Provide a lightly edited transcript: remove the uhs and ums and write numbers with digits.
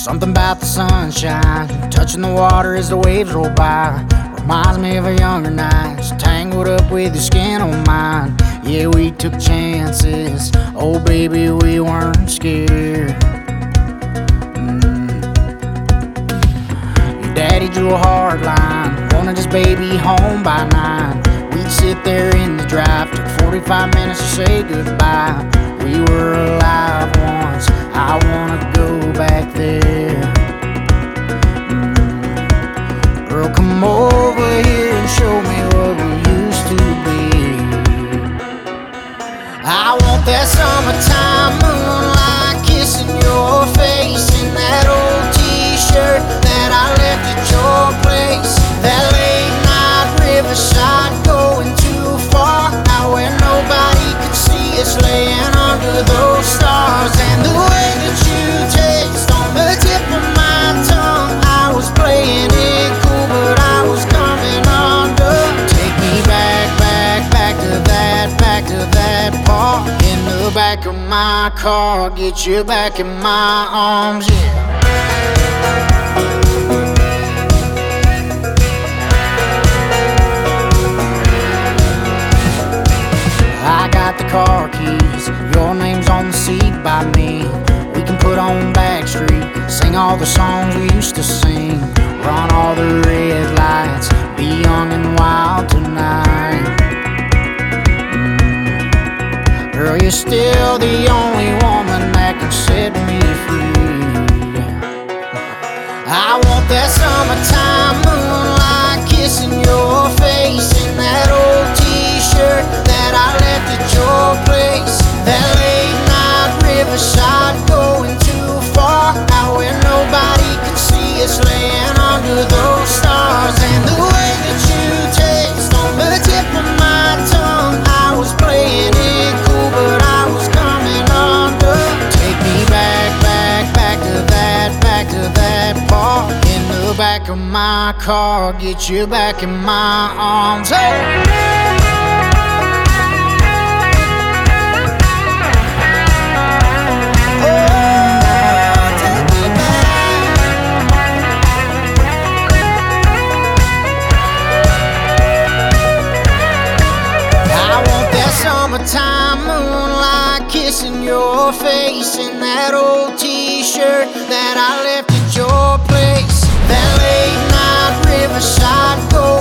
Something about the sunshine touching the water as the waves roll by reminds me of our younger nights, tangled up with your skin on mine. Yeah, we took chances, oh baby, we weren't scared. Your daddy drew a hard line, wanted his baby home by 9. We'd sit there in the drive, took 45 minutes to say goodbye. We were alive once, I wanna go back there. Girl, come over here and show me what we used to be. I want that summertime moonlight kissing your face in that old t-shirt that I left at your place. That late night riverside going too far, now where nobody could see us laying under those stars. And the way that you taste on the tip of my tongue, I was playing it cool, but I was coming under. Take me back to that park in the back of my car. Get you back in my arms, yeah. I got the car keys, your name's on the seat by me. We can put on Backstreet, sing all the songs we used to sing, run all the red lights, be young and wild tonight. Girl, you're still the only woman that can set me free. I want that summertime moonlight kissing your face in that old t-shirt that I left at your place. That late night riverside going too far, now where nobody could see us laying under those stars. And the way that you taste on the tip of my tongue, I was playing it cool, but I was coming under. Take me back to that park in the back of my car. Get you back in my arms, hey! Summertime moonlight kissing your face in that old t-shirt that I left at your place. That late night riverside go